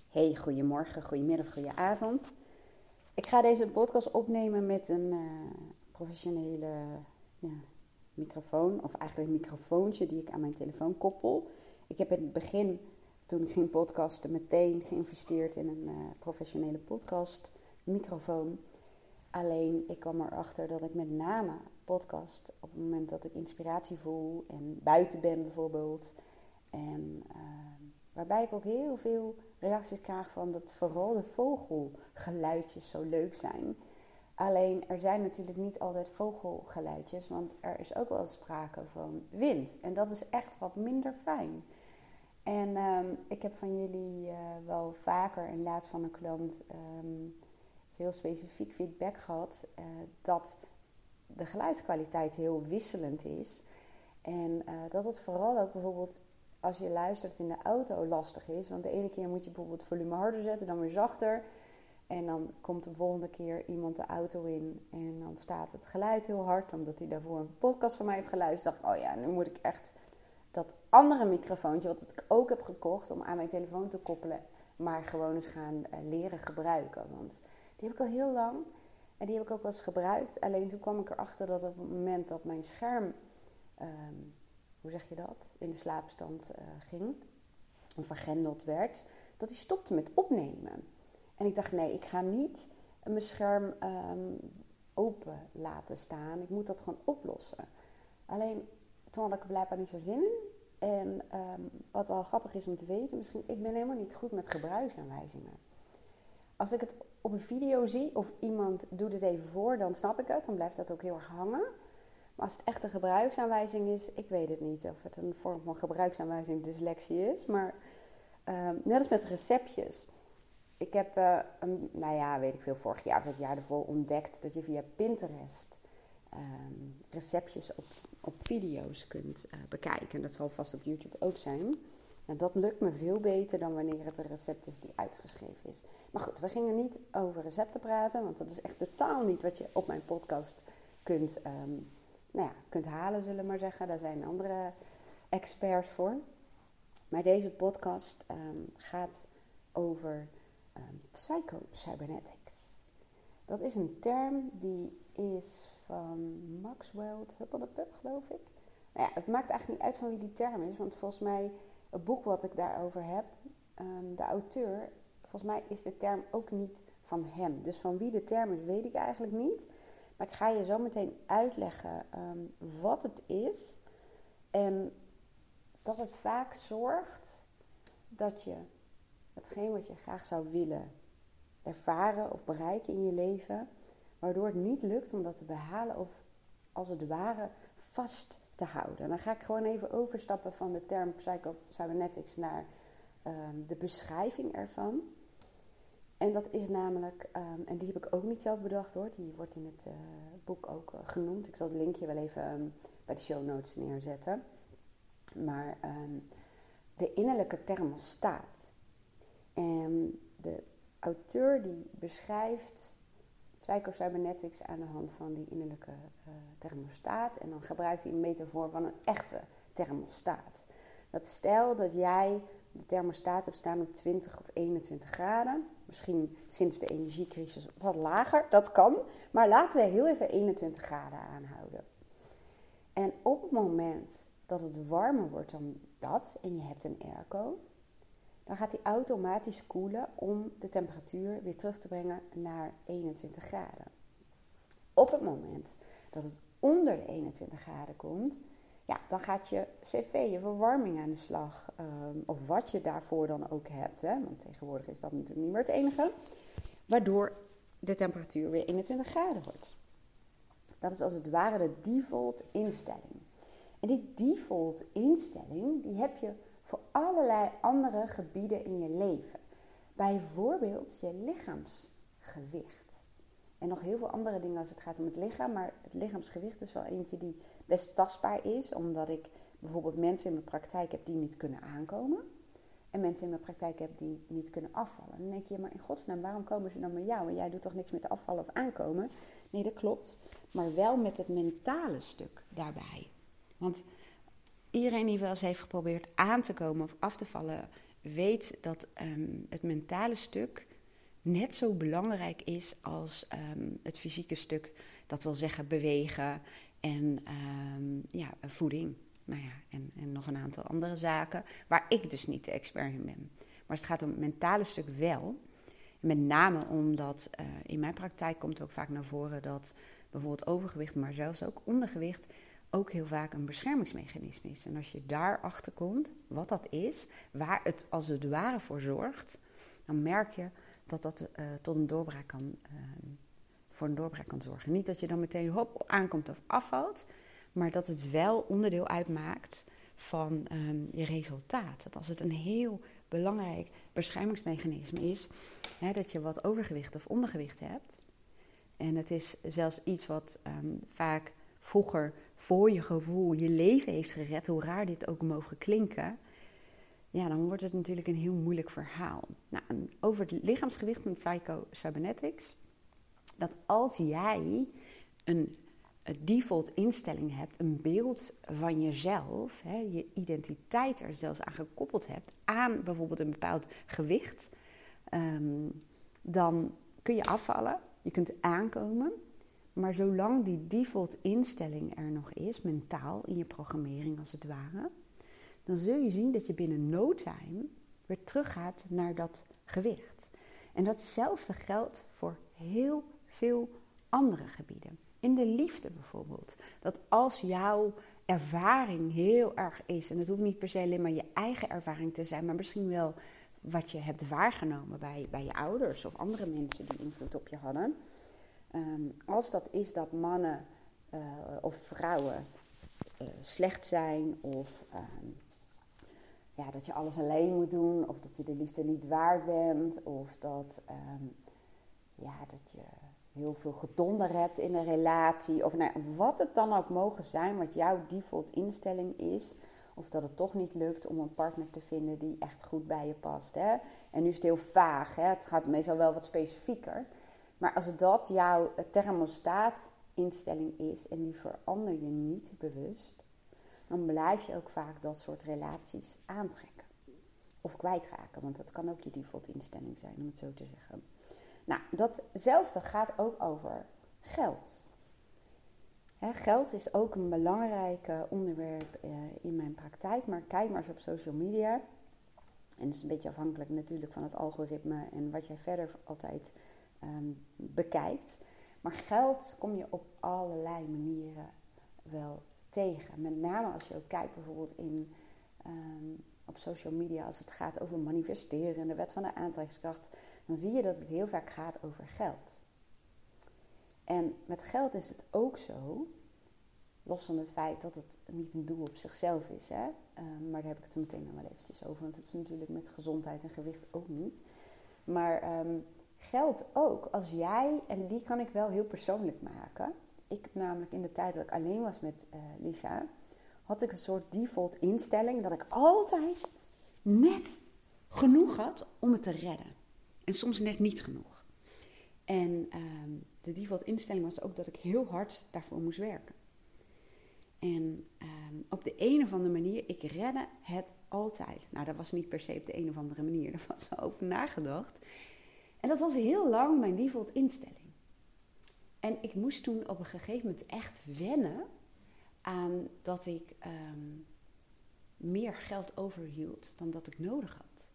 Hey, goedemorgen, goedemiddag, goedenavond. Ik ga deze podcast opnemen met een professionele microfoon. Of eigenlijk een microfoontje die ik aan mijn telefoon koppel. Ik heb in het begin, toen ik ging podcasten, meteen geïnvesteerd in een professionele podcastmicrofoon. Alleen, ik kwam erachter dat ik met name podcast op het moment dat ik inspiratie voel en buiten ben bijvoorbeeld. En waarbij ik ook heel veel reacties krijg van dat vooral de vogelgeluidjes zo leuk zijn. Alleen er zijn natuurlijk niet altijd vogelgeluidjes, want er is ook wel sprake van wind. En dat is echt wat minder fijn. En ik heb van jullie wel vaker en laatst van een klant heel specifiek feedback gehad dat de geluidskwaliteit heel wisselend is. En dat het vooral ook bijvoorbeeld als je luistert in de auto lastig is. Want de ene keer moet je bijvoorbeeld het volume harder zetten, dan weer zachter. En dan komt de volgende keer iemand de auto in en dan staat het geluid heel hard. Omdat hij daarvoor een podcast van mij heeft geluisterd. Dacht ik, oh ja, nu moet ik echt dat andere microfoontje, wat ik ook heb gekocht om aan mijn telefoon te koppelen, maar gewoon eens gaan leren gebruiken. Want die heb ik al heel lang en die heb ik ook wel eens gebruikt. Alleen toen kwam ik erachter dat op het moment dat mijn scherm, hoe zeg je dat, in de slaapstand ging, of vergrendeld werd, dat hij stopte met opnemen. En ik dacht, nee, ik ga niet mijn scherm open laten staan. Ik moet dat gewoon oplossen. Alleen, toen had ik er blijkbaar niet zo zin in. En wat wel grappig is om te weten, misschien, ik ben helemaal niet goed met gebruiksaanwijzingen. Als ik het op een video zie of iemand doet het even voor, dan snap ik het. Dan blijft dat ook heel erg hangen. Maar als het echt een gebruiksaanwijzing is, ik weet het niet of het een vorm van gebruiksaanwijzing dyslexie is. Maar net als met receptjes. Ik heb, vorig jaar of het jaar ervoor ontdekt dat je via Pinterest receptjes op video's kunt bekijken. Dat zal vast op YouTube ook zijn. Nou, dat lukt me veel beter dan wanneer het een recept is die uitgeschreven is. Maar goed, we gingen niet over recepten praten, want dat is echt totaal niet wat je op mijn podcast kunt halen, zullen we maar zeggen. Daar zijn andere experts voor. Maar deze podcast gaat over psycho-cybernetics. Dat is een term die is van Maxwell Huppeldepup, geloof ik. Nou ja, het maakt eigenlijk niet uit van wie die term is, want volgens mij, het boek wat ik daarover heb, de auteur, volgens mij is de term ook niet van hem. Dus van wie de term is, weet ik eigenlijk niet. Maar ik ga je zo meteen uitleggen wat het is. En dat het vaak zorgt dat je hetgeen wat je graag zou willen ervaren of bereiken in je leven, waardoor het niet lukt om dat te behalen of als het ware vast te houden. En dan ga ik gewoon even overstappen van de term psycho-cybernetics naar de beschrijving ervan. En dat is namelijk, en die heb ik ook niet zelf bedacht hoor, die wordt in het boek ook genoemd. Ik zal het linkje wel even bij de show notes neerzetten. Maar de innerlijke thermostaat. En de auteur die beschrijft psycho-cybernetics aan de hand van die innerlijke thermostaat. En dan gebruikt hij een metafoor van een echte thermostaat. Dat stel dat jij de thermostaat hebt staan op 20 of 21 graden. Misschien sinds de energiecrisis wat lager, dat kan. Maar laten we heel even 21 graden aanhouden. En op het moment dat het warmer wordt dan dat en je hebt een airco, dan gaat die automatisch koelen om de temperatuur weer terug te brengen naar 21 graden. Op het moment dat het onder de 21 graden komt, ja, dan gaat je cv, je verwarming aan de slag. Of wat je daarvoor dan ook hebt. Hè? Want tegenwoordig is dat natuurlijk niet meer het enige. Waardoor de temperatuur weer 21 graden wordt. Dat is als het ware de default instelling. En die default instelling, die heb je voor allerlei andere gebieden in je leven. Bijvoorbeeld je lichaamsgewicht. En nog heel veel andere dingen als het gaat om het lichaam. Maar het lichaamsgewicht is wel eentje die best tastbaar is. Omdat ik bijvoorbeeld mensen in mijn praktijk heb die niet kunnen aankomen. En mensen in mijn praktijk heb die niet kunnen afvallen. En dan denk je, maar in godsnaam, waarom komen ze dan met jou? En jij doet toch niks met afvallen of aankomen? Nee, dat klopt. Maar wel met het mentale stuk daarbij. Want iedereen die wel eens heeft geprobeerd aan te komen of af te vallen, weet dat het mentale stuk net zo belangrijk is als het fysieke stuk. Dat wil zeggen bewegen en voeding. Nou ja, en nog een aantal andere zaken waar ik dus niet de expert in ben. Maar het gaat om het mentale stuk wel. Met name omdat in mijn praktijk komt ook vaak naar voren dat bijvoorbeeld overgewicht, maar zelfs ook ondergewicht, ook heel vaak een beschermingsmechanisme is. En als je daarachter komt, wat dat is, waar het als het ware voor zorgt, dan merk je dat dat tot een doorbraak voor een doorbraak kan zorgen. Niet dat je dan meteen hop aankomt of afvalt, maar dat het wel onderdeel uitmaakt van je resultaat. Dat als het een heel belangrijk beschermingsmechanisme is, dat je wat overgewicht of ondergewicht hebt. En het is zelfs iets wat vaak vroeger voor je gevoel je leven heeft gered, hoe raar dit ook mogen klinken. Ja, dan wordt het natuurlijk een heel moeilijk verhaal. Nou, over het lichaamsgewicht met Psycho-Cybernetics. Dat als jij een default instelling hebt, een beeld van jezelf, je identiteit er zelfs aan gekoppeld hebt, aan bijvoorbeeld een bepaald gewicht, dan kun je afvallen, je kunt aankomen. Maar zolang die default instelling er nog is, mentaal, in je programmering als het ware, dan zul je zien dat je binnen no time weer teruggaat naar dat gewicht. En datzelfde geldt voor heel veel andere gebieden. In de liefde bijvoorbeeld. Dat als jouw ervaring heel erg is, en het hoeft niet per se alleen maar je eigen ervaring te zijn, maar misschien wel wat je hebt waargenomen bij je ouders of andere mensen die invloed op je hadden. Als dat is dat mannen of vrouwen slecht zijn of dat je alles alleen moet doen of dat je de liefde niet waard bent of dat je heel veel gedonder hebt in een relatie of wat het dan ook mogen zijn wat jouw default instelling is, of dat het toch niet lukt om een partner te vinden die echt goed bij je past. Hè? En nu is het heel vaag, hè? Het gaat meestal wel wat specifieker. Maar als dat jouw thermostaatinstelling is en die verander je niet bewust, dan blijf je ook vaak dat soort relaties aantrekken. Of kwijtraken, want dat kan ook je default instelling zijn, om het zo te zeggen. Nou, datzelfde gaat ook over geld. Geld is ook een belangrijk onderwerp in mijn praktijk, maar kijk maar eens op social media. En dat is een beetje afhankelijk natuurlijk van het algoritme en wat jij verder altijd bekijkt. Maar geld kom je op allerlei manieren wel tegen. Met name als je ook kijkt bijvoorbeeld op social media als het gaat over manifesteren en de wet van de aantrekkingskracht, dan zie je dat het heel vaak gaat over geld. En met geld is het ook zo, los van het feit dat het niet een doel op zichzelf is, hè? Maar daar heb ik het er meteen nog wel eventjes over, want het is natuurlijk met gezondheid en gewicht ook niet. Maar geld ook als jij, en die kan ik wel heel persoonlijk maken. Ik heb namelijk in de tijd dat ik alleen was met Lisa, had ik een soort default instelling dat ik altijd net genoeg had om het te redden. En soms net niet genoeg. En de default instelling was ook dat ik heel hard daarvoor moest werken. En op de een of andere manier, ik redde het altijd. Nou, dat was niet per se op de een of andere manier. Daar was wel over nagedacht. En dat was heel lang mijn default instelling. En ik moest toen op een gegeven moment echt wennen aan dat ik meer geld overhield dan dat ik nodig had.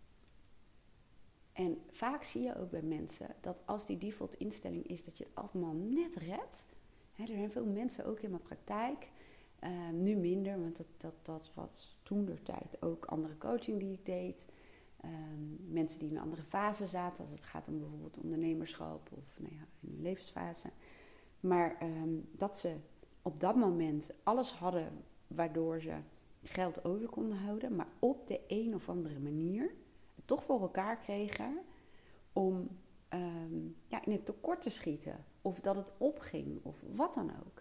En vaak zie je ook bij mensen dat als die default instelling is dat je het allemaal net redt. Er zijn veel mensen ook in mijn praktijk, nu minder, want dat was toen de tijd ook andere coaching die ik deed. Mensen die in een andere fase zaten, als het gaat om bijvoorbeeld ondernemerschap of in hun levensfase. Maar dat ze op dat moment alles hadden waardoor ze geld over konden houden, maar op de een of andere manier het toch voor elkaar kregen om in het tekort te schieten. Of dat het opging, of wat dan ook.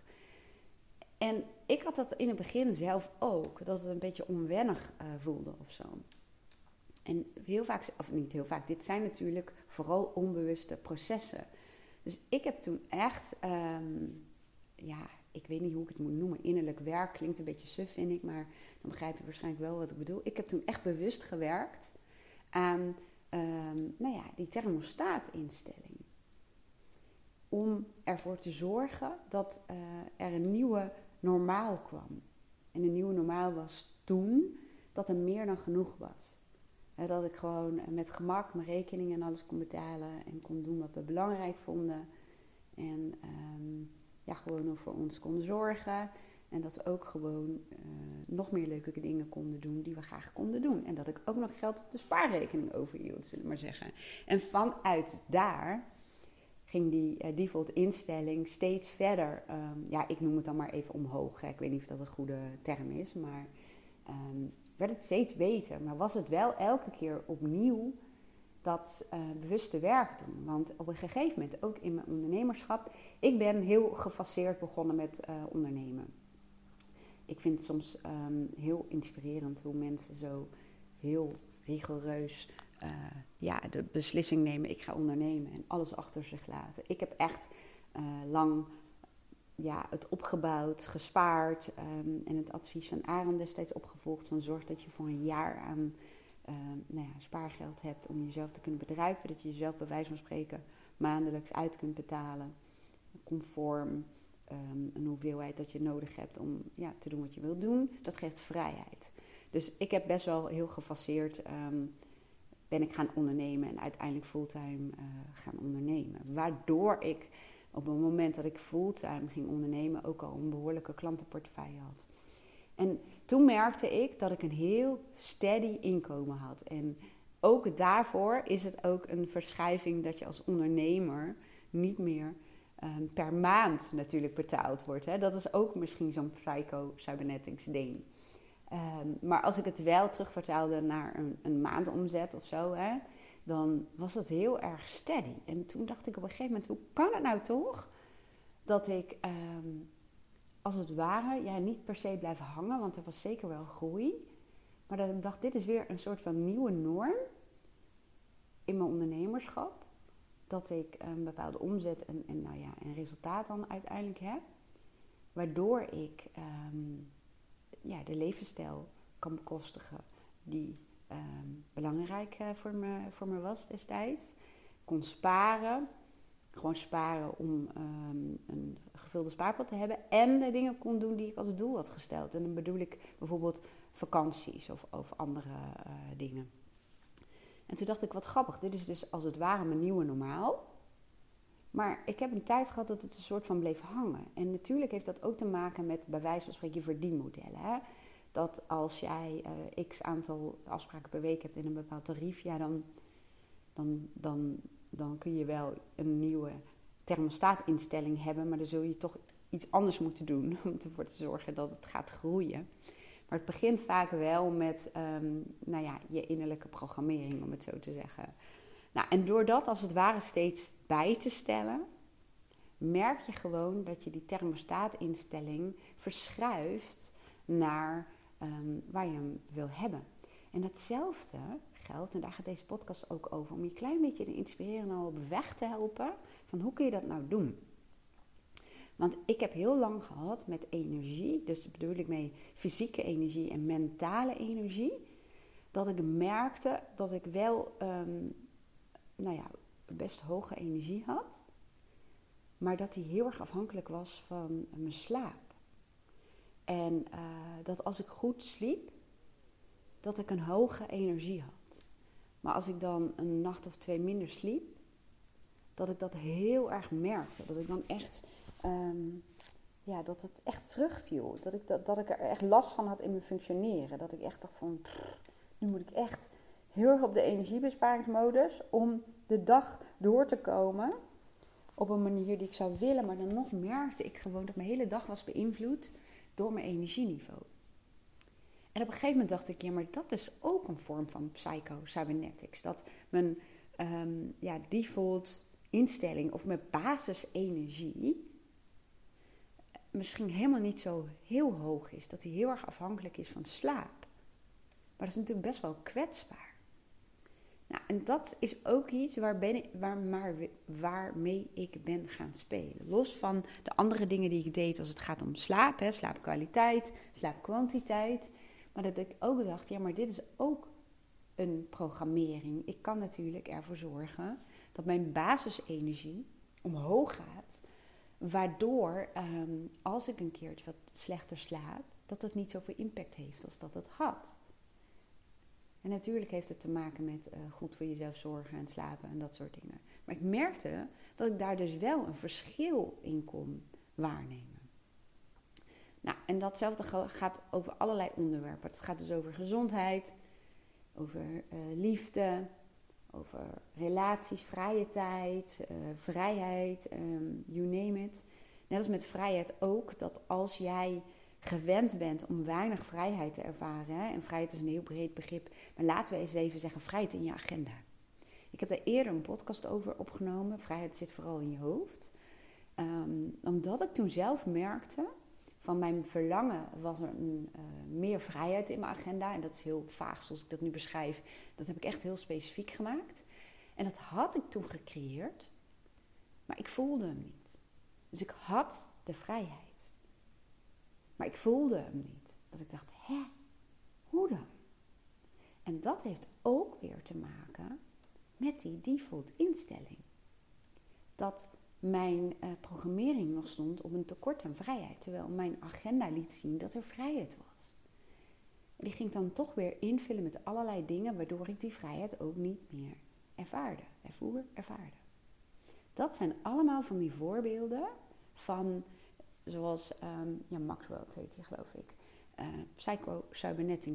En ik had dat in het begin zelf ook, dat het een beetje onwennig voelde of zo. En heel vaak, of niet heel vaak, dit zijn natuurlijk vooral onbewuste processen. Dus ik heb toen echt, ik weet niet hoe ik het moet noemen, innerlijk werk klinkt een beetje suf vind ik, maar dan begrijp je waarschijnlijk wel wat ik bedoel. Ik heb toen echt bewust gewerkt aan die thermostaatinstelling. Om ervoor te zorgen dat er een nieuwe normaal kwam. En een nieuwe normaal was toen dat er meer dan genoeg was. Dat ik gewoon met gemak mijn rekeningen en alles kon betalen en kon doen wat we belangrijk vonden. En gewoon voor ons konden zorgen. En dat we ook gewoon nog meer leuke dingen konden doen die we graag konden doen. En dat ik ook nog geld op de spaarrekening overhield, zullen we maar zeggen. En vanuit daar ging die default instelling steeds verder. Ik noem het dan maar even omhoog. Hè. Ik weet niet of dat een goede term is, maar werd het steeds beter. Maar was het wel elke keer opnieuw dat bewuste werk doen. Want op een gegeven moment, ook in mijn ondernemerschap, ik ben heel gefaseerd begonnen met ondernemen. Ik vind het soms heel inspirerend hoe mensen zo heel rigoureus de beslissing nemen. Ik ga ondernemen en alles achter zich laten. Ik heb echt lang het opgebouwd, gespaard en het advies van Aaron destijds opgevolgd. Van zorg dat je voor een jaar aan spaargeld hebt om jezelf te kunnen bedruipen. Dat je jezelf bij wijze van spreken maandelijks uit kunt betalen. Conform een hoeveelheid dat je nodig hebt om te doen wat je wilt doen. Dat geeft vrijheid. Dus ik heb best wel heel gefaseerd ben ik gaan ondernemen en uiteindelijk fulltime gaan ondernemen. Waardoor ik op het moment dat ik fulltime ging ondernemen ook al een behoorlijke klantenportefeuille had. En toen merkte ik dat ik een heel steady inkomen had. En ook daarvoor is het ook een verschuiving dat je als ondernemer niet meer per maand natuurlijk betaald wordt. Hè. Dat is ook misschien zo'n psycho-cybernetics ding. Maar als ik het wel terugvertaalde naar een maandomzet of zo, hè, dan was het heel erg steady. En toen dacht ik op een gegeven moment, hoe kan het nou toch dat ik als het ware niet per se blijf hangen, want er was zeker wel groei. Maar dat ik dacht, dit is weer een soort van nieuwe norm in mijn ondernemerschap. Dat ik een bepaalde omzet en resultaat dan uiteindelijk heb. Waardoor ik de levensstijl kan bekostigen die belangrijk voor me was destijds. Kon sparen. Gewoon sparen om een gevulde spaarpot te hebben. En de dingen kon doen die ik als doel had gesteld. En dan bedoel ik bijvoorbeeld vakanties of andere dingen. En toen dacht ik, wat grappig. Dit is dus als het ware mijn nieuwe normaal. Maar ik heb een tijd gehad dat het een soort van bleef hangen. En natuurlijk heeft dat ook te maken met, bij wijze van spreken, je verdienmodellen. Hè? Dat als jij x aantal afspraken per week hebt in een bepaald tarief, dan kun je wel een nieuwe thermostaatinstelling hebben, maar dan zul je toch iets anders moeten doen om ervoor te zorgen dat het gaat groeien. Maar het begint vaak wel met je innerlijke programmering, om het zo te zeggen. Nou, en door dat als het ware steeds bij te stellen, merk je gewoon dat je die thermostaatinstelling verschuift naar waar je hem wil hebben. En datzelfde geldt, en daar gaat deze podcast ook over, om je een klein beetje te inspireren en al op weg te helpen van hoe kun je dat nou doen. Want ik heb heel lang gehad met energie, dus daar bedoel ik mee fysieke energie en mentale energie, dat ik merkte dat ik wel best hoge energie had, maar dat die heel erg afhankelijk was van mijn slaap. En dat als ik goed sliep, dat ik een hoge energie had. Maar als ik dan een nacht of 2 minder sliep, dat ik dat heel erg merkte. Dat ik dan echt, dat het echt terugviel. Dat ik er echt last van had in mijn functioneren. Dat ik echt dacht van, nu moet ik echt heel erg op de energiebesparingsmodus om de dag door te komen op een manier die ik zou willen. Maar dan nog merkte ik gewoon dat mijn hele dag was beïnvloed door mijn energieniveau. En op een gegeven moment dacht ik, maar dat is ook een vorm van psycho-cybernetics. Dat mijn default instelling of mijn basisenergie misschien helemaal niet zo heel hoog is. Dat die heel erg afhankelijk is van slaap. Maar dat is natuurlijk best wel kwetsbaar. Nou, en dat is ook iets waarmee ik ben gaan spelen. Los van de andere dingen die ik deed als het gaat om slaap, slaapkwaliteit, slaapkwantiteit. Maar dat ik ook dacht, maar dit is ook een programmering. Ik kan natuurlijk ervoor zorgen dat mijn basisenergie omhoog gaat. Waardoor als ik een keertje wat slechter slaap, dat het niet zoveel impact heeft als dat het had. En natuurlijk heeft het te maken met goed voor jezelf zorgen en slapen en dat soort dingen. Maar ik merkte dat ik daar dus wel een verschil in kon waarnemen. Nou, en datzelfde gaat over allerlei onderwerpen. Het gaat dus over gezondheid, over liefde, over relaties, vrije tijd, vrijheid, you name it. Net als met vrijheid ook, dat als jij gewend bent om weinig vrijheid te ervaren, hè, en vrijheid is een heel breed begrip, maar laten we eens even zeggen vrijheid in je agenda. Ik heb daar eerder een podcast over opgenomen. Vrijheid zit vooral in je hoofd. Omdat ik toen zelf merkte, van mijn verlangen was er meer vrijheid in mijn agenda. En dat is heel vaag zoals ik dat nu beschrijf. Dat heb ik echt heel specifiek gemaakt. En dat had ik toen gecreëerd, maar ik voelde hem niet. Dus ik had de vrijheid. Maar ik voelde hem niet. Dat ik dacht, hoe dan? En dat heeft ook weer te maken met die default instelling. Dat mijn programmering nog stond op een tekort aan vrijheid. Terwijl mijn agenda liet zien dat er vrijheid was. En die ging ik dan toch weer invullen met allerlei dingen, waardoor ik die vrijheid ook niet meer ervaarde. Ervaarde. Dat zijn allemaal van die voorbeelden van, zoals Maxwell heet die, geloof ik. Psycho-cybernetic,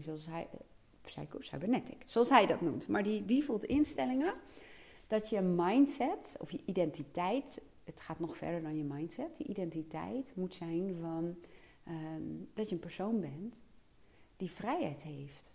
zoals hij dat noemt. Maar die default instellingen, dat je mindset of je identiteit, het gaat nog verder dan je mindset, je identiteit moet zijn van dat je een persoon bent die vrijheid heeft.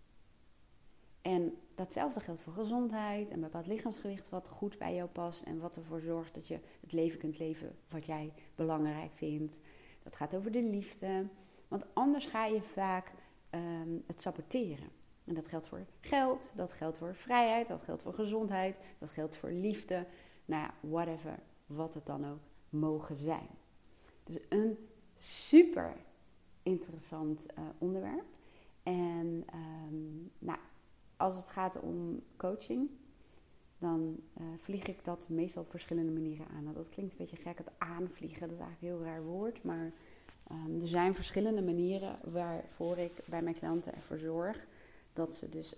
En datzelfde geldt voor gezondheid en bepaald lichaamsgewicht wat goed bij jou past en wat ervoor zorgt dat je het leven kunt leven wat jij belangrijk vindt. Dat gaat over de liefde, want anders ga je vaak het saboteren. En dat geldt voor geld, dat geldt voor vrijheid, dat geldt voor gezondheid, dat geldt voor liefde. Nou ja, whatever, wat het dan ook mogen zijn. Dus een super interessant onderwerp. En als het gaat om coaching, dan vlieg ik dat meestal op verschillende manieren aan. Nou, dat klinkt een beetje gek, het aanvliegen, dat is eigenlijk een heel raar woord. Maar er zijn verschillende manieren waarvoor ik bij mijn klanten ervoor zorg dat ze dus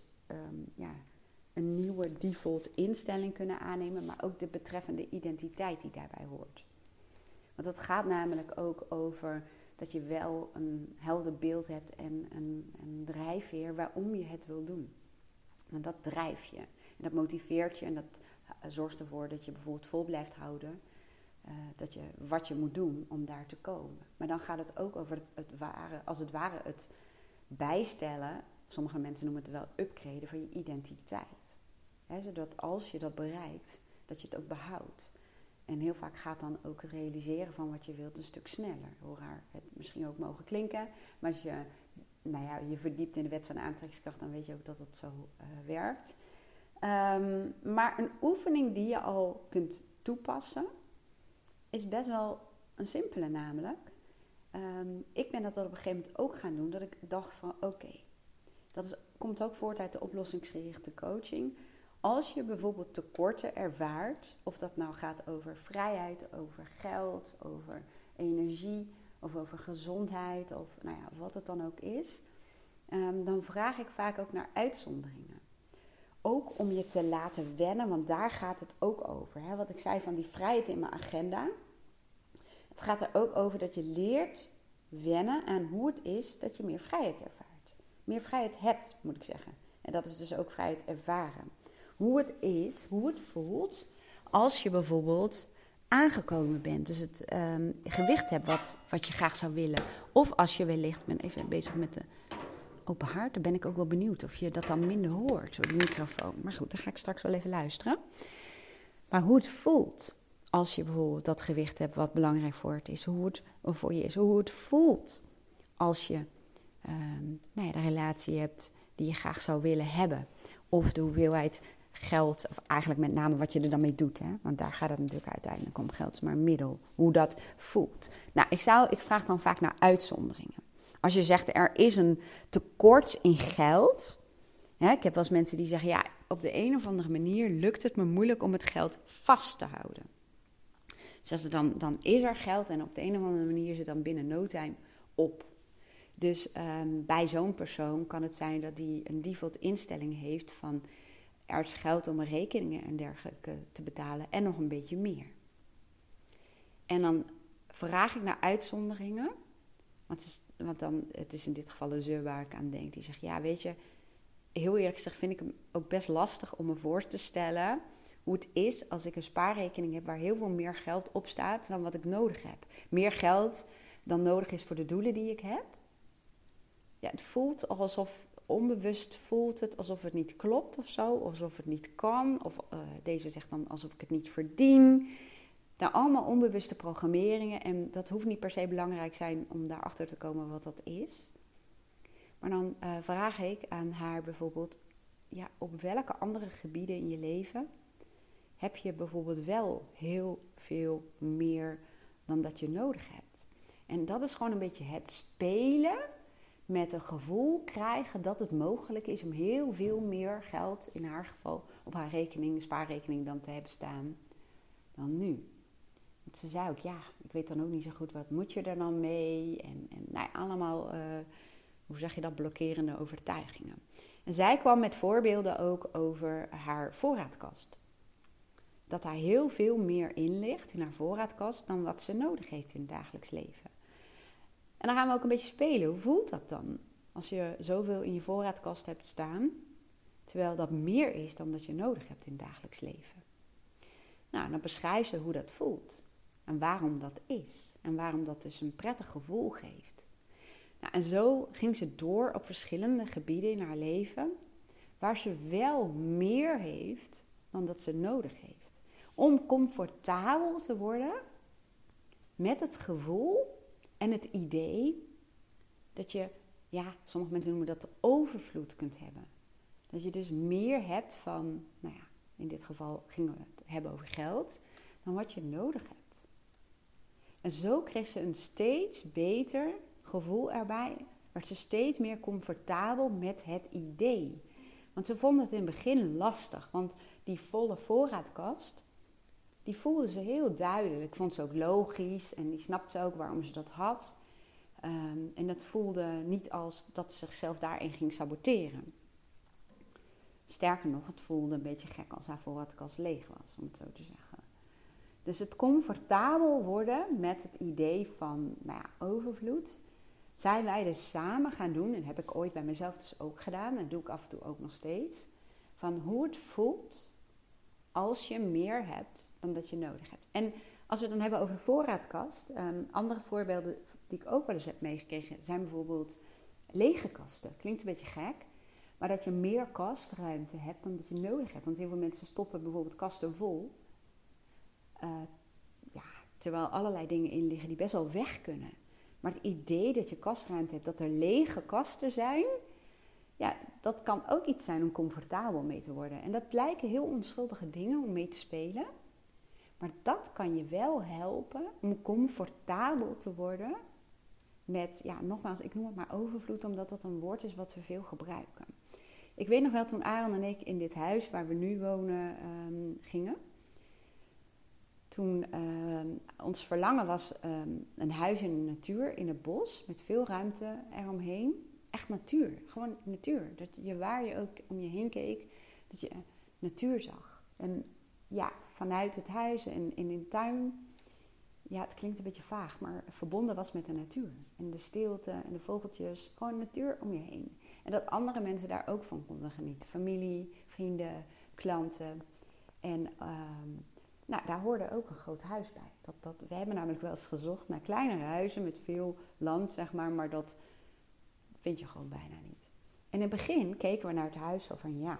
een nieuwe default instelling kunnen aannemen, maar ook de betreffende identiteit die daarbij hoort. Want het gaat namelijk ook over dat je wel een helder beeld hebt en een drijfveer waarom je het wil doen. Want dat drijft je. En dat motiveert je en dat zorgt ervoor dat je bijvoorbeeld vol blijft houden. Wat je moet doen om daar te komen. Maar dan gaat het ook over het bijstellen. Sommige mensen noemen het wel upgraden van je identiteit. Zodat als je dat bereikt, dat je het ook behoudt. En heel vaak gaat dan ook het realiseren van wat je wilt een stuk sneller. Hoe raar het misschien ook mogen klinken. Maar als je verdiept in de wet van de aantrekkingskracht, dan weet je ook dat het zo werkt. Maar een oefening die je al kunt toepassen, is best wel een simpele namelijk. Ik ben dat op een gegeven moment ook gaan doen. Dat ik dacht van oké, komt ook voort uit de oplossingsgerichte coaching. Als je bijvoorbeeld tekorten ervaart, of dat nou gaat over vrijheid, over geld, over energie, of over gezondheid, of wat het dan ook is, dan vraag ik vaak ook naar uitzonderingen. Ook om je te laten wennen, want daar gaat het ook over. Hè? Wat ik zei van die vrijheid in mijn agenda. Het gaat er ook over dat je leert wennen aan hoe het is dat je meer vrijheid ervaart. Meer vrijheid hebt, moet ik zeggen. En dat is dus ook vrijheid ervaren. Hoe het is, hoe het voelt als je bijvoorbeeld aangekomen bent. Dus het gewicht hebt wat je graag zou willen. Of als je wellicht, ik ben even bezig met de open haard. Dan ben ik ook wel benieuwd of je dat dan minder hoort door die microfoon. Maar goed, dan ga ik straks wel even luisteren. Maar hoe het voelt als je bijvoorbeeld dat gewicht hebt wat belangrijk voor je is. Hoe het voelt als je de relatie hebt die je graag zou willen hebben. Of de hoeveelheid geld, of eigenlijk met name wat je er dan mee doet. Hè? Want daar gaat het natuurlijk uiteindelijk om. Geld is maar een middel. Hoe dat voelt. Nou, ik vraag dan vaak naar uitzonderingen. Als je zegt er is een tekort in geld, Ja, ik heb wel eens mensen die zeggen, ja, op de een of andere manier lukt het me moeilijk om het geld vast te houden. Dus dan is er geld en op de een of andere manier is het dan binnen no time op. Dus bij zo'n persoon kan het zijn dat die een default instelling heeft van er is geld om mijn rekeningen en dergelijke te betalen en nog een beetje meer. En dan vraag ik naar uitzonderingen, want het is in dit geval een ze waar ik aan denk. Die zegt, ja weet je, heel eerlijk gezegd vind ik hem ook best lastig om me voor te stellen hoe het is als ik een spaarrekening heb waar heel veel meer geld op staat dan wat ik nodig heb. Meer geld dan nodig is voor de doelen die ik heb. Ja, het voelt onbewust voelt het alsof het niet klopt of zo. Of alsof het niet kan. Of deze zegt dan alsof ik het niet verdien. Nou, allemaal onbewuste programmeringen. En dat hoeft niet per se belangrijk zijn om daarachter te komen wat dat is. Maar dan vraag ik aan haar bijvoorbeeld, ja, op welke andere gebieden in je leven heb je bijvoorbeeld wel heel veel meer dan dat je nodig hebt. En dat is gewoon een beetje het spelen met een gevoel krijgen dat het mogelijk is om heel veel meer geld, in haar geval op haar rekening, spaarrekening dan te hebben staan dan nu. Want ze zei ook, ja, ik weet dan ook niet zo goed, wat moet je er dan mee? En nou, allemaal, hoe zeg je dat, blokkerende overtuigingen. En zij kwam met voorbeelden ook over haar voorraadkast. Dat daar heel veel meer in ligt in haar voorraadkast dan wat ze nodig heeft in het dagelijks leven. En dan gaan we ook een beetje spelen. Hoe voelt dat dan? Als je zoveel in je voorraadkast hebt staan, terwijl dat meer is dan dat je nodig hebt in het dagelijks leven. Nou, dan beschrijft ze hoe dat voelt. En waarom dat is. En waarom dat dus een prettig gevoel geeft. Nou, en zo ging ze door op verschillende gebieden in haar leven, waar ze wel meer heeft dan dat ze nodig heeft. Om comfortabel te worden met het gevoel en het idee dat je, ja, sommige mensen noemen dat de overvloed kunt hebben. Dat je dus meer hebt van, nou ja, in dit geval gingen we het hebben over geld, dan wat je nodig hebt. En zo kreeg ze een steeds beter gevoel erbij. Werd ze steeds meer comfortabel met het idee. Want ze vonden het in het begin lastig, want die volle voorraadkast, die voelde ze heel duidelijk. Vond ze ook logisch en die snapte ze ook waarom ze dat had. En dat voelde niet als dat ze zichzelf daarin ging saboteren. Sterker nog, het voelde een beetje gek als haar voorraadkast leeg was, om het zo te zeggen. Dus het comfortabel worden met het idee van, nou ja, overvloed, zijn wij dus samen gaan doen. En dat heb ik ooit bij mezelf dus ook gedaan. En dat doe ik af en toe ook nog steeds. Van hoe het voelt als je meer hebt dan dat je nodig hebt. En als we het dan hebben over de voorraadkast. Andere voorbeelden die ik ook wel eens heb meegekregen zijn bijvoorbeeld lege kasten. Klinkt een beetje gek. Maar dat je meer kastruimte hebt dan dat je nodig hebt. Want heel veel mensen stoppen bijvoorbeeld kasten vol. Terwijl allerlei dingen in liggen die best wel weg kunnen. Maar het idee dat je kastruimte hebt, dat er lege kasten zijn, ja, dat kan ook iets zijn om comfortabel mee te worden. En dat lijken heel onschuldige dingen om mee te spelen. Maar dat kan je wel helpen om comfortabel te worden met, ja, nogmaals, ik noem het maar overvloed, omdat dat een woord is wat we veel gebruiken. Ik weet nog wel, toen Aaron en ik in dit huis waar we nu wonen gingen. Toen ons verlangen was een huis in de natuur, in het bos, met veel ruimte eromheen. Echt natuur, gewoon natuur. Dat je, waar je ook om je heen keek, dat je natuur zag. En ja, vanuit het huis en in de tuin, ja, het klinkt een beetje vaag, maar verbonden was met de natuur. En de stilte en de vogeltjes, gewoon natuur om je heen. En dat andere mensen daar ook van konden genieten. Familie, vrienden, klanten. En nou, daar hoorde ook een groot huis bij. We hebben namelijk wel eens gezocht naar kleinere huizen met veel land, zeg maar dat vind je gewoon bijna niet. En in het begin keken we naar het huis zo van, ja,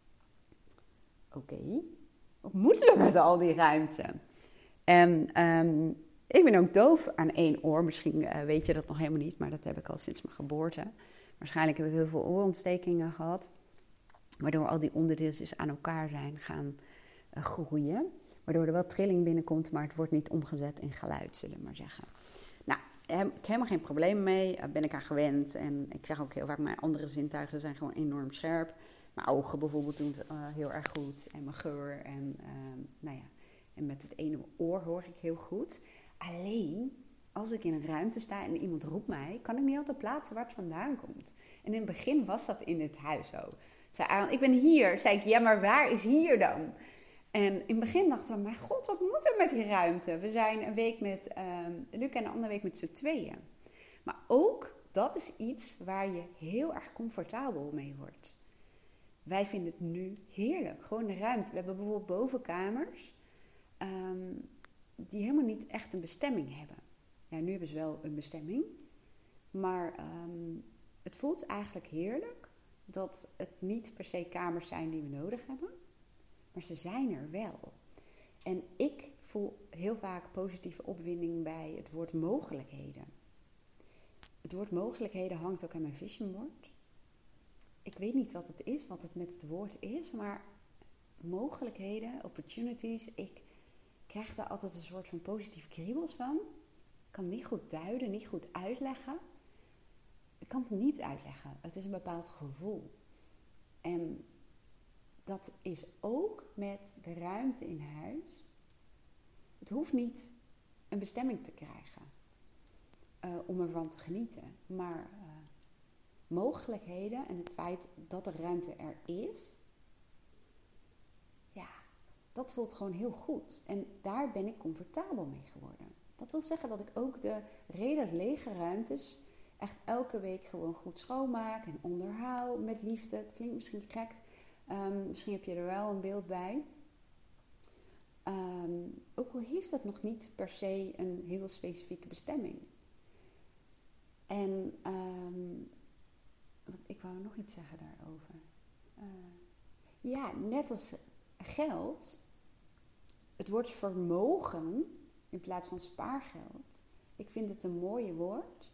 oké, wat moeten we met al die ruimte? En ik ben ook doof aan één oor. Misschien weet je dat nog helemaal niet, maar dat heb ik al sinds mijn geboorte. Waarschijnlijk heb ik heel veel oorontstekingen gehad, waardoor al die onderdeeltjes aan elkaar zijn gaan groeien. Waardoor er wel trilling binnenkomt, maar het wordt niet omgezet in geluid, zullen we maar zeggen. Nou, daar heb ik helemaal geen probleem mee. Ben ik aan gewend. En ik zeg ook heel vaak, mijn andere zintuigen zijn gewoon enorm scherp. Mijn ogen bijvoorbeeld doen het heel erg goed. En mijn geur. En, en met het ene oor hoor ik heel goed. Alleen, als ik in een ruimte sta en iemand roept mij, kan ik niet altijd plaatsen waar het vandaan komt. En in het begin was dat in het huis zo. Zei Aaron, ik ben hier. Zei ik, ja, maar waar is hier dan? En in het begin dachten we, mijn god, wat moet er met die ruimte? We zijn een week met Luc en een andere week met z'n tweeën. Maar ook, dat is iets waar je heel erg comfortabel mee wordt. Wij vinden het nu heerlijk, gewoon de ruimte. We hebben bijvoorbeeld bovenkamers die helemaal niet echt een bestemming hebben. Ja, nu hebben ze wel een bestemming. Maar het voelt eigenlijk heerlijk dat het niet per se kamers zijn die we nodig hebben. Maar ze zijn er wel. En ik voel heel vaak positieve opwinding bij het woord mogelijkheden. Het woord mogelijkheden hangt ook aan mijn vision board. Ik weet niet wat het is, wat het met het woord is, maar mogelijkheden, opportunities, ik krijg daar altijd een soort van positieve kriebels van. Ik kan het niet goed duiden, niet goed uitleggen. Ik kan het niet uitleggen. Het is een bepaald gevoel. En dat is ook met de ruimte in huis. Het hoeft niet een bestemming te krijgen om ervan te genieten. Maar mogelijkheden en het feit dat de ruimte er is, ja, dat voelt gewoon heel goed. En daar ben ik comfortabel mee geworden. Dat wil zeggen dat ik ook de redelijk lege ruimtes echt elke week gewoon goed schoonmaak en onderhoud met liefde. Het klinkt misschien gek. Misschien heb je er wel een beeld bij. Ook al heeft het nog niet per se een heel specifieke bestemming. En ik wou nog iets zeggen daarover. Ja, net als geld. Het woord vermogen in plaats van spaargeld. Ik vind het een mooie woord.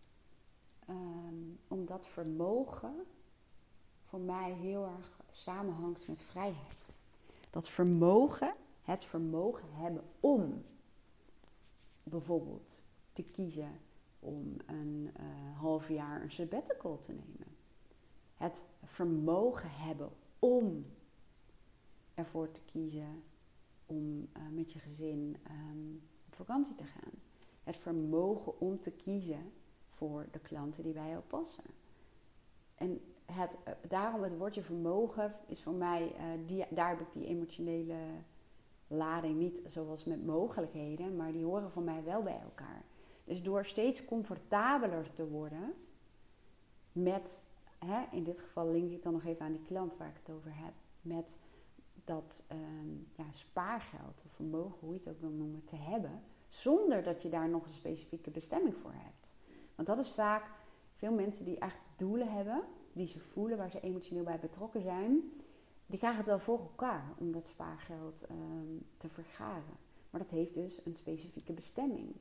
Omdat vermogen voor mij heel erg samenhangt met vrijheid. Dat vermogen, het vermogen hebben om bijvoorbeeld te kiezen om een half jaar een sabbatical te nemen. Het vermogen hebben om ervoor te kiezen om met je gezin op vakantie te gaan. Het vermogen om te kiezen voor de klanten die bij jou passen. En daarom het woordje vermogen is voor mij, daar heb ik die emotionele lading niet zoals met mogelijkheden, maar die horen voor mij wel bij elkaar. Dus door steeds comfortabeler te worden met, in dit geval link ik dan nog even aan die klant waar ik het over heb, met dat spaargeld of vermogen, hoe je het ook wil noemen, te hebben, zonder dat je daar nog een specifieke bestemming voor hebt. Want dat is vaak veel mensen die echt doelen hebben, die ze voelen, waar ze emotioneel bij betrokken zijn, die krijgen het wel voor elkaar om dat spaargeld te vergaren. Maar dat heeft dus een specifieke bestemming.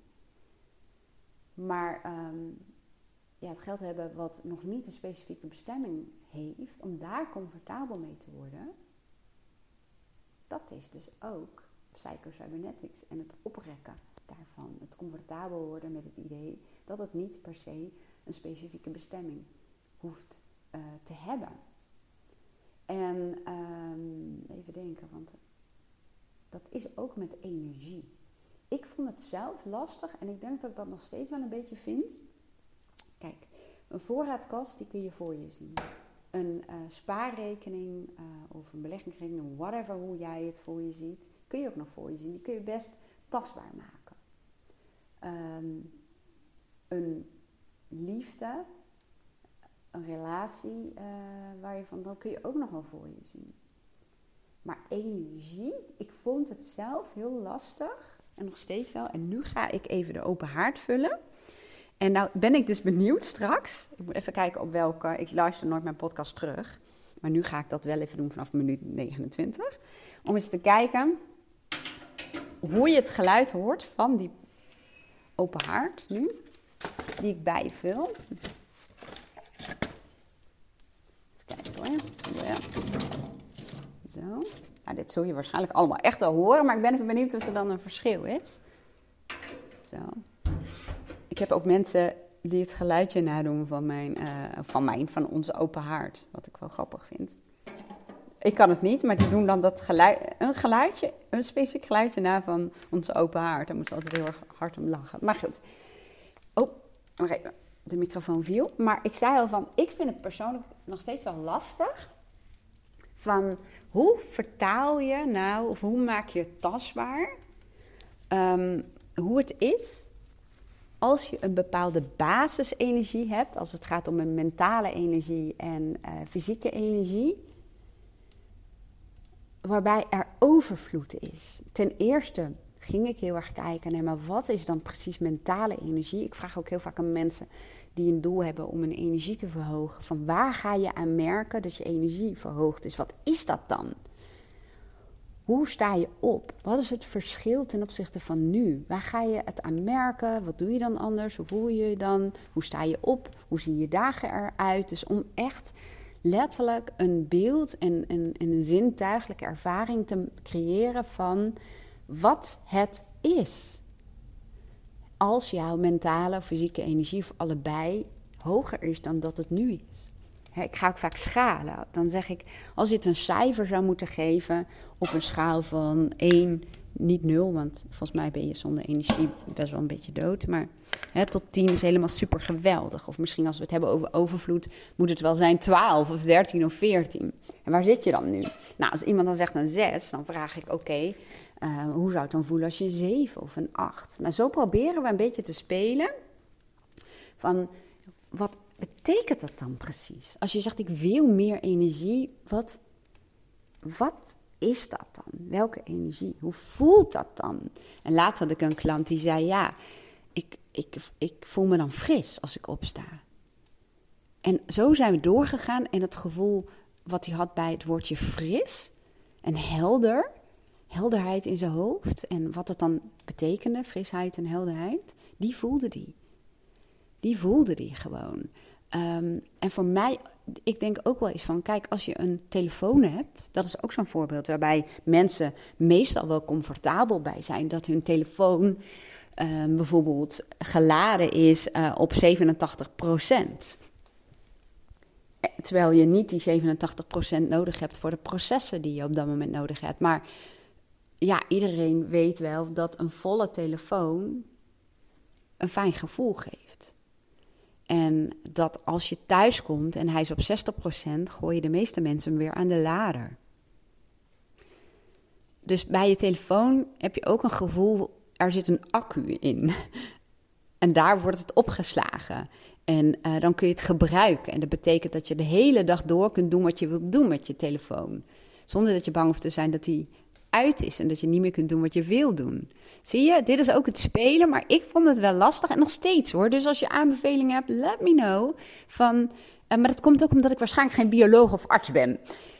Maar het geld hebben wat nog niet een specifieke bestemming heeft, om daar comfortabel mee te worden, dat is dus ook psycho-cybernetics en het oprekken daarvan. Het comfortabel worden met het idee dat het niet per se een specifieke bestemming hoeft te hebben. En even denken, want dat is ook met energie. Ik vond het zelf lastig en ik denk dat ik dat nog steeds wel een beetje vind. Kijk, een voorraadkast die kun je voor je zien. Een spaarrekening of een beleggingsrekening, whatever hoe jij het voor je ziet, kun je ook nog voor je zien. Die kun je best tastbaar maken. Een liefde, een relatie waar je van, dan kun je ook nog wel voor je zien. Maar energie, ik vond het zelf heel lastig en nog steeds wel. En nu ga ik even de open haard vullen. En nou ben ik dus benieuwd straks. Ik moet even kijken op welke. Ik luister nooit mijn podcast terug. Maar nu ga ik dat wel even doen vanaf minuut 29. Om eens te kijken hoe je het geluid hoort van die open haard nu. Die ik bijvul. Even kijken hoor. Ja. Zo. Nou, dit zul je waarschijnlijk allemaal echt wel horen. Maar ik ben even benieuwd of er dan een verschil is. Zo. Ik heb ook mensen die het geluidje nadoen van onze open haard. Wat ik wel grappig vind. Ik kan het niet, maar die doen dan dat geluidje, een specifiek geluidje na van onze open haard. Daar moeten ze altijd heel erg hard om lachen. Maar goed. Oh, nog even. De microfoon viel. Maar ik zei al van, ik vind het persoonlijk nog steeds wel lastig. Van, hoe vertaal je nou, of hoe maak je het tastbaar, hoe het is als je een bepaalde basisenergie hebt, als het gaat om een mentale energie en fysieke energie, waarbij er overvloed is. Ten eerste ging ik heel erg kijken naar, maar wat is dan precies mentale energie? Ik vraag ook heel vaak aan mensen die een doel hebben om hun energie te verhogen, van waar ga je aan merken dat je energie verhoogd is? Wat is dat dan? Hoe sta je op? Wat is het verschil ten opzichte van nu? Waar ga je het aan merken? Wat doe je dan anders? Hoe voel je je dan? Hoe sta je op? Hoe zien je dagen eruit? Dus om echt letterlijk een beeld en een zintuigelijke ervaring te creëren van wat het is. Als jouw mentale of fysieke energie of allebei hoger is dan dat het nu is. Ik ga ook vaak schalen. Dan zeg ik, als je het een cijfer zou moeten geven op een schaal van 1, niet 0, want volgens mij ben je zonder energie best wel een beetje dood. Maar tot 10 is helemaal super geweldig. Of misschien als we het hebben over overvloed, moet het wel zijn 12 of 13 of 14. En waar zit je dan nu? Nou, als iemand dan zegt een 6, dan vraag ik, oké, hoe zou het dan voelen als je 7 of een 8? Nou, zo proberen we een beetje te spelen van, wat betekent dat dan precies? Als je zegt, ik wil meer energie, wat is dat dan? Welke energie? Hoe voelt dat dan? En laatst had ik een klant die zei, ja, ik voel me dan fris als ik opsta. En zo zijn we doorgegaan en het gevoel wat hij had bij het woordje fris en helderheid in zijn hoofd en wat het dan betekende, frisheid en helderheid, die voelde hij. Die voelde die gewoon. En voor mij, ik denk ook wel eens van, kijk, als je een telefoon hebt, dat is ook zo'n voorbeeld waarbij mensen meestal wel comfortabel bij zijn, dat hun telefoon bijvoorbeeld geladen is op 87%. Terwijl je niet die 87% nodig hebt voor de processen die je op dat moment nodig hebt. Maar ja, iedereen weet wel dat een volle telefoon een fijn gevoel geeft. En dat als je thuis komt en hij is op 60%, gooien de meeste mensen hem weer aan de lader. Dus bij je telefoon heb je ook een gevoel, er zit een accu in. En daar wordt het opgeslagen. En dan kun je het gebruiken. En dat betekent dat je de hele dag door kunt doen wat je wilt doen met je telefoon. Zonder dat je bang hoeft te zijn dat hij uit is en dat je niet meer kunt doen wat je wil doen. Zie je, dit is ook het spelen, maar ik vond het wel lastig en nog steeds hoor. Dus als je aanbevelingen hebt, let me know. Maar dat komt ook omdat ik waarschijnlijk geen bioloog of arts ben.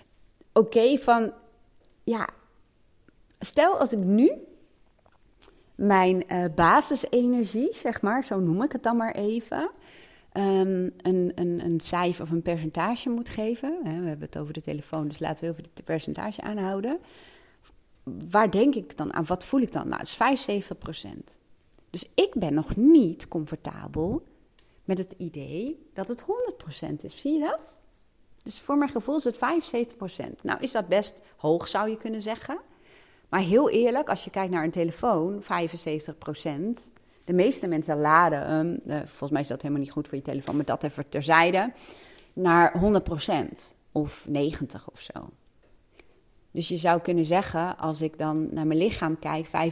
Stel als ik nu mijn basisenergie, zeg maar, zo noem ik het dan maar even, een cijfer of een percentage moet geven. We hebben het over de telefoon, dus laten we even het percentage aanhouden. Waar denk ik dan aan? Wat voel ik dan? Nou, het is 75%. Dus ik ben nog niet comfortabel met het idee dat het 100% is. Zie je dat? Dus voor mijn gevoel is het 75%. Nou, is dat best hoog, zou je kunnen zeggen. Maar heel eerlijk, als je kijkt naar een telefoon, 75%. De meeste mensen laden hem, volgens mij is dat helemaal niet goed voor je telefoon, maar dat even terzijde, naar 100% of 90% of zo. Dus je zou kunnen zeggen, als ik dan naar mijn lichaam kijk, 75%,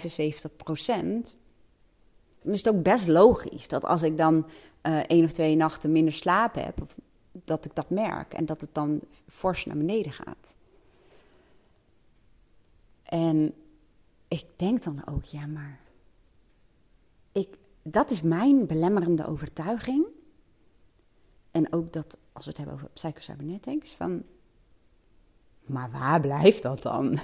dan is het ook best logisch dat als ik dan 1 of 2 nachten minder slaap heb, dat ik dat merk en dat het dan fors naar beneden gaat. En ik denk dan ook, ja, maar dat is mijn belemmerende overtuiging. En ook dat, als we het hebben over psychocybernetics, van, maar waar blijft dat dan?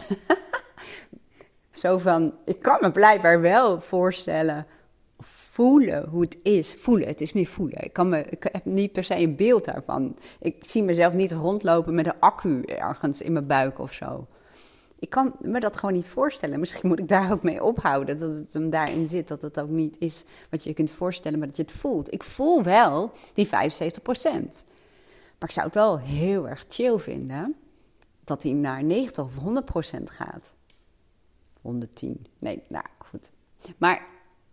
Zo van, ik kan me blijkbaar wel voorstellen, voelen hoe het is. Voelen, het is meer voelen. Ik heb niet per se een beeld daarvan. Ik zie mezelf niet rondlopen met een accu ergens in mijn buik of zo. Ik kan me dat gewoon niet voorstellen. Misschien moet ik daar ook mee ophouden, dat het hem daarin zit. Dat het ook niet is wat je kunt voorstellen, maar dat je het voelt. Ik voel wel die 75%. Maar ik zou het wel heel erg chill vinden dat hij naar 90 of 100% gaat. 110. Nee, nou goed. Maar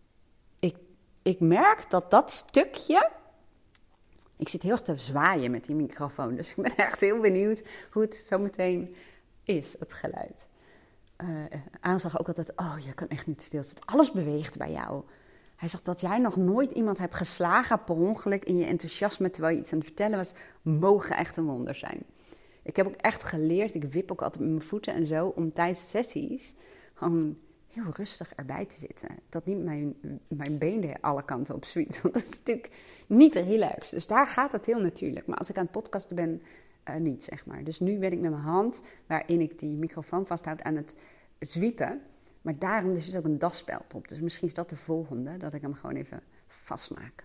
ik merk dat stukje... Ik zit heel erg te zwaaien met die microfoon. Dus ik ben echt heel benieuwd hoe het zo meteen is, het geluid. Aan zag ook altijd, je kan echt niet stilzitten. Alles beweegt bij jou. Hij zegt dat jij nog nooit iemand hebt geslagen per ongeluk in je enthousiasme terwijl je iets aan het vertellen was. Mogen echt een wonder zijn. Ik heb ook echt geleerd, ik wip ook altijd met mijn voeten en zo, om tijdens sessies gewoon heel rustig erbij te zitten. Dat niet mijn benen alle kanten op zwiept. Want dat is natuurlijk niet relaxed. Dus daar gaat het heel natuurlijk. Maar als ik aan het podcasten ben, niet, zeg maar. Dus nu ben ik met mijn hand, waarin ik die microfoon vasthoud, aan het zwiepen. Maar daarom er zit ook een dasspeld op. Dus misschien is dat de volgende, dat ik hem gewoon even vastmaak.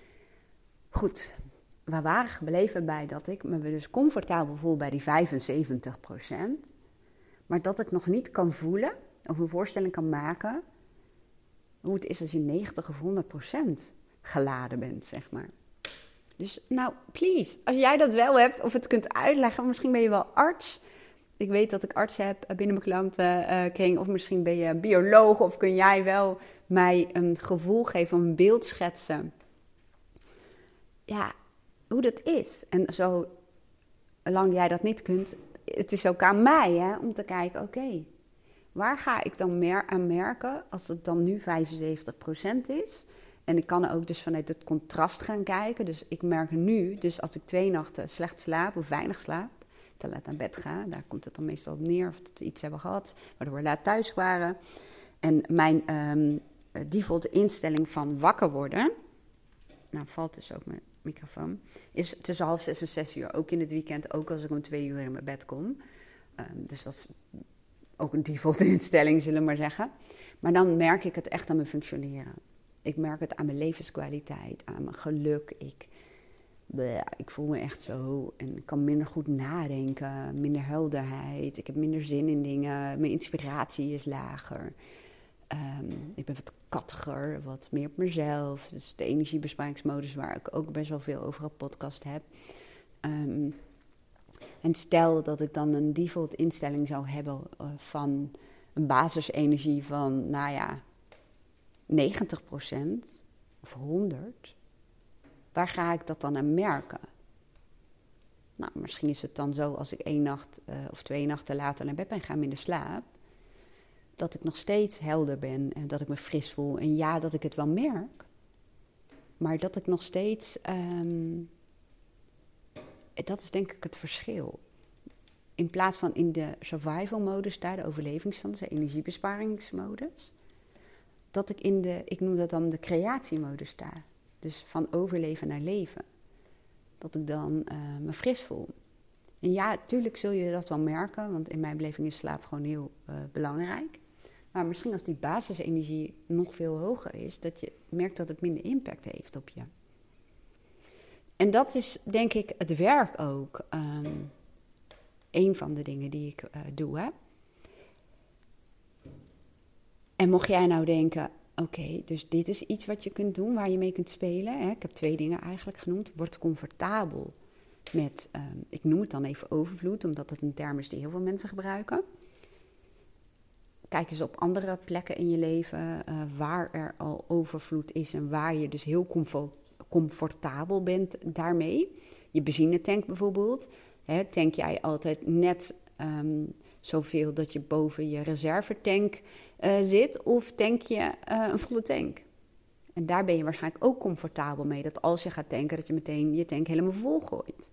Goed, we waren gebleven bij dat ik me dus comfortabel voel bij die 75%. Maar dat ik nog niet kan voelen, of een voorstelling kan maken, hoe het is als je 90 of 100% geladen bent, zeg maar. Dus nou, please, als jij dat wel hebt, of het kunt uitleggen, misschien ben je wel arts. Ik weet dat ik arts heb binnen mijn klantenkring, of misschien ben je bioloog, of kun jij wel mij een gevoel geven, een beeld schetsen. Ja, hoe dat is. En zolang jij dat niet kunt, het is ook aan mij hè, om te kijken, oké, waar ga ik dan meer aan merken als het dan nu 75% is? En ik kan ook dus vanuit het contrast gaan kijken. Dus ik merk nu, dus als ik 2 nachten slecht slaap of weinig slaap, te laat naar bed ga, daar komt het dan meestal op neer, of dat we iets hebben gehad, waardoor we laat thuis waren. En mijn default instelling van wakker worden, nou valt dus ook mijn microfoon, is tussen 5:30 en 6 uur. Ook in het weekend, ook als ik om 2 uur in mijn bed kom. Dus dat is ook een default instelling, zullen we maar zeggen. Maar dan merk ik het echt aan mijn functioneren. Ik merk het aan mijn levenskwaliteit, aan mijn geluk. Ik voel me echt zo en ik kan minder goed nadenken, minder helderheid. Ik heb minder zin in dingen, mijn inspiratie is lager. Ik ben wat kattiger, wat meer op mezelf. Dus de energiebesparingsmodus waar ik ook best wel veel over een podcast heb. En stel dat ik dan een default instelling zou hebben van een basisenergie van, 90% of 100%. Waar ga ik dat dan aan merken? Nou, misschien is het dan zo als ik 1 nacht of 2 nachten later naar bed ben gaan minder slaap, dat ik nog steeds helder ben en dat ik me fris voel. En ja, dat ik het wel merk, maar dat ik nog steeds, dat is denk ik het verschil. In plaats van in de survival modus, daar de overlevingsstand, de energiebesparingsmodus, dat ik ik noem dat dan de creatiemodus sta. Dus van overleven naar leven. Dat ik dan me fris voel. En ja, tuurlijk zul je dat wel merken, want in mijn beleving is slaap gewoon heel belangrijk. Maar misschien als die basisenergie nog veel hoger is, dat je merkt dat het minder impact heeft op je. En dat is denk ik het werk ook. Een van de dingen die ik doe. Hè? En mocht jij nou denken, oké, dus dit is iets wat je kunt doen, waar je mee kunt spelen. Hè? Ik heb 2 dingen eigenlijk genoemd. Word comfortabel met, ik noem het dan even overvloed, omdat het een term is die heel veel mensen gebruiken. Kijk eens op andere plekken in je leven waar er al overvloed is en waar je dus heel comfortabel bent daarmee. Je benzinetank bijvoorbeeld. Hè, tank jij altijd net zoveel dat je boven je reservetank zit, of tank je een volle tank? En daar ben je waarschijnlijk ook comfortabel mee, dat als je gaat tanken, dat je meteen je tank helemaal vol gooit.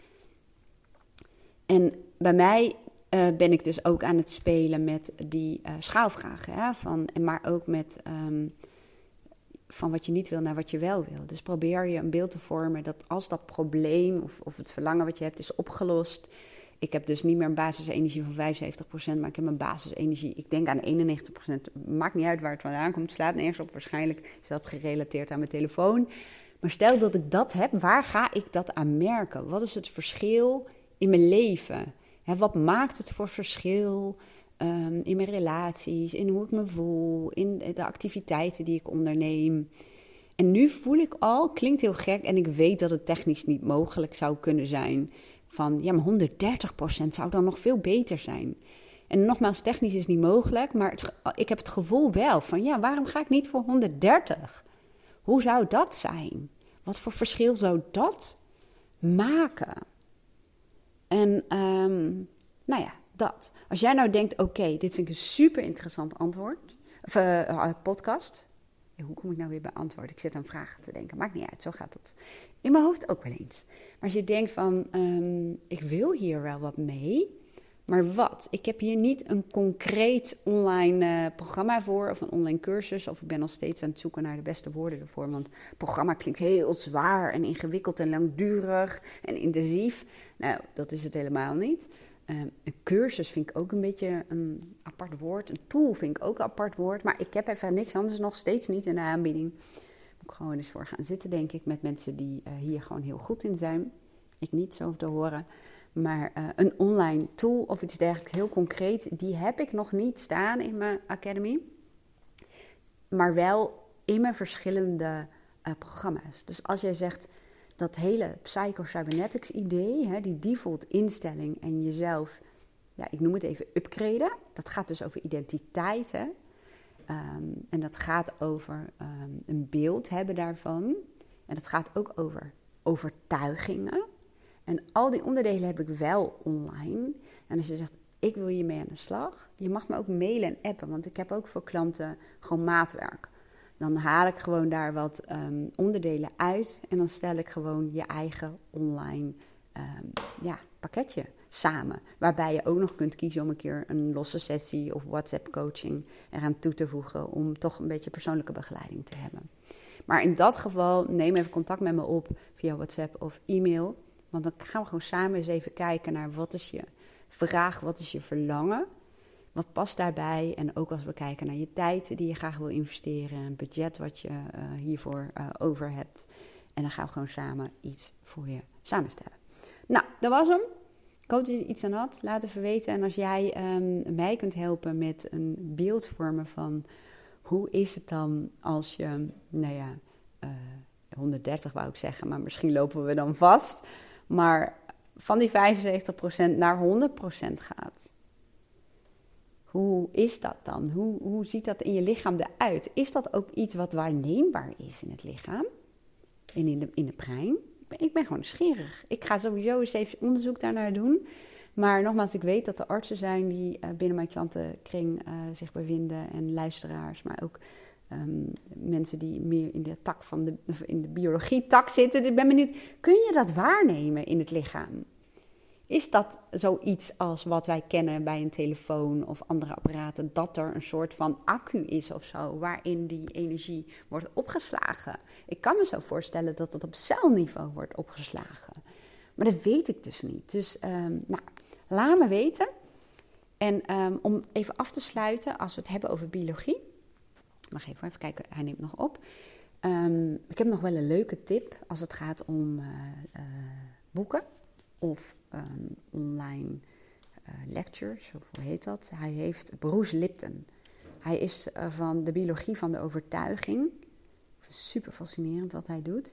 En bij mij ben ik dus ook aan het spelen met die schaalvragen. Hè, maar ook met van wat je niet wil naar wat je wel wil. Dus probeer je een beeld te vormen dat als dat probleem of het verlangen wat je hebt is opgelost. Ik heb dus niet meer een basisenergie van 75%, maar ik heb een basisenergie, ik denk aan 91%. Maakt niet uit waar het vandaan komt, het slaat nergens op. Waarschijnlijk is dat gerelateerd aan mijn telefoon. Maar stel dat ik dat heb, waar ga ik dat aan merken? Wat is het verschil in mijn leven? Wat maakt het voor verschil in mijn relaties, in hoe ik me voel, in de activiteiten die ik onderneem? En nu voel ik al, klinkt heel gek en ik weet dat het technisch niet mogelijk zou kunnen zijn. Van ja, maar 130% zou dan nog veel beter zijn. En nogmaals, technisch is niet mogelijk, maar ik heb het gevoel wel van ja, waarom ga ik niet voor 130? Hoe zou dat zijn? Wat voor verschil zou dat maken? En nou ja, dat. Als jij nou denkt, oké, dit vind ik een super interessant podcast. Ja, hoe kom ik nou weer bij antwoord? Ik zit aan vragen te denken. Maakt niet uit, zo gaat het in mijn hoofd ook wel eens. Maar als je denkt van, ik wil hier wel wat mee. Maar wat? Ik heb hier niet een concreet online programma voor of een online cursus. Of ik ben nog steeds aan het zoeken naar de beste woorden ervoor. Want programma klinkt heel zwaar en ingewikkeld en langdurig en intensief. Nou, dat is het helemaal niet. Een cursus vind ik ook een beetje een apart woord. Een tool vind ik ook een apart woord. Maar ik heb even niks anders, nog steeds niet in de aanbieding. Moet ik gewoon eens voor gaan zitten, denk ik, met mensen die hier gewoon heel goed in zijn. Ik niet, zo te horen. Maar een online tool of iets dergelijks, heel concreet, die heb ik nog niet staan in mijn academy. Maar wel in mijn verschillende programma's. Dus als jij zegt, dat hele psycho-cybernetics idee, hè, die default instelling en jezelf, ja, ik noem het even upgraden. Dat gaat dus over identiteiten. En dat gaat over een beeld hebben daarvan. En dat gaat ook over overtuigingen. En al die onderdelen heb ik wel online. En als je zegt, ik wil hiermee aan de slag. Je mag me ook mailen en appen. Want ik heb ook voor klanten gewoon maatwerk. Dan haal ik gewoon daar wat onderdelen uit. En dan stel ik gewoon je eigen online pakketje samen. Waarbij je ook nog kunt kiezen om een keer een losse sessie of WhatsApp coaching eraan toe te voegen. Om toch een beetje persoonlijke begeleiding te hebben. Maar in dat geval neem even contact met me op via WhatsApp of e-mail. Want dan gaan we gewoon samen eens even kijken naar wat is je vraag, wat is je verlangen. Wat past daarbij? En ook als we kijken naar je tijd die je graag wil investeren. Een budget wat je hiervoor over hebt. En dan gaan we gewoon samen iets voor je samenstellen. Nou, dat was hem. Ik hoop dat je iets aan had. Laat even weten. En als jij mij kunt helpen met een beeld vormen van hoe is het dan als je, 130 wou ik zeggen, maar misschien lopen we dan vast. Maar van die 75% naar 100% gaat. Hoe is dat dan? Hoe ziet dat in je lichaam eruit? Is dat ook iets wat waarneembaar is in het lichaam? En in de brein? Ik ben gewoon nieuwsgierig. Ik ga sowieso eens even onderzoek daarnaar doen. Maar nogmaals, ik weet dat er artsen zijn die binnen mijn klantenkring zich bevinden. En luisteraars, maar ook mensen die meer in de tak in de biologie-tak zitten. Dus ik ben benieuwd, kun je dat waarnemen in het lichaam? Is dat zoiets als wat wij kennen bij een telefoon of andere apparaten, dat er een soort van accu is of zo, waarin die energie wordt opgeslagen? Ik kan me zo voorstellen dat het op celniveau wordt opgeslagen. Maar dat weet ik dus niet. Dus laat me weten. En om even af te sluiten, als we het hebben over biologie. Wacht even kijken, hij neemt nog op. Ik heb nog wel een leuke tip als het gaat om boeken. Of online lectures, of hoe heet dat? Hij heeft Bruce Lipton. Hij is van de biologie van de overtuiging. Super fascinerend wat hij doet.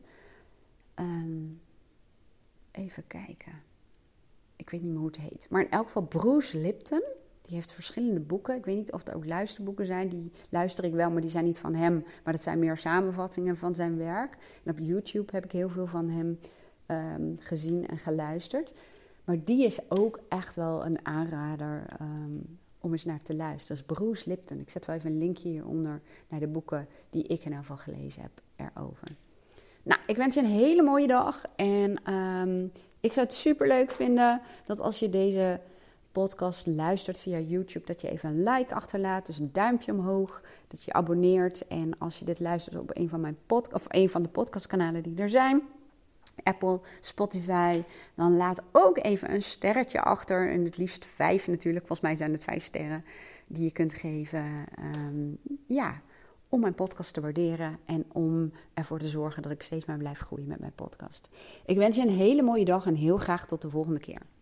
Even kijken. Ik weet niet meer hoe het heet. Maar in elk geval Bruce Lipton. Die heeft verschillende boeken. Ik weet niet of er ook luisterboeken zijn. Die luister ik wel, maar die zijn niet van hem. Maar dat zijn meer samenvattingen van zijn werk. En op YouTube heb ik heel veel van hem gezien en geluisterd. Maar die is ook echt wel een aanrader om eens naar te luisteren. Dat is Bruce Lipton. Ik zet wel even een linkje hieronder naar de boeken die ik in ieder geval gelezen heb erover. Nou, ik wens je een hele mooie dag. En ik zou het super leuk vinden dat als je deze podcast luistert via YouTube, dat je even een like achterlaat, dus een duimpje omhoog, dat je abonneert. En als je dit luistert op een van mijn een van de podcastkanalen die er zijn, Apple, Spotify, dan laat ook even een sterretje achter. En het liefst 5 natuurlijk. Volgens mij zijn het 5 sterren die je kunt geven. Om mijn podcast te waarderen. En om ervoor te zorgen dat ik steeds maar blijf groeien met mijn podcast. Ik wens je een hele mooie dag en heel graag tot de volgende keer.